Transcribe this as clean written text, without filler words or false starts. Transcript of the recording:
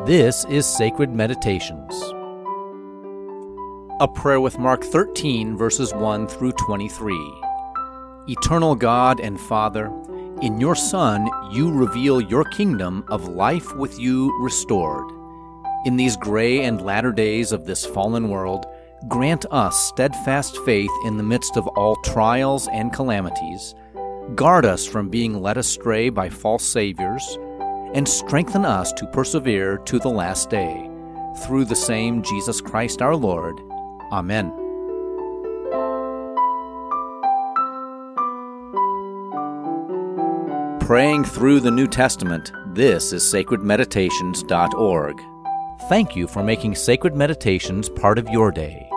This is Sacred Meditations. A prayer with Mark 13, verses 1 through 23. Eternal God and Father, in your Son you reveal your kingdom of life with you restored. In these gray and latter days of this fallen world, grant us steadfast faith in the midst of all trials and calamities. Guard us from being led astray by false saviors, and strengthen us to persevere to the last day. Through the same Jesus Christ our Lord. Amen. Praying through the New Testament, this is sacredmeditations.org. Thank you for making Sacred Meditations part of your day.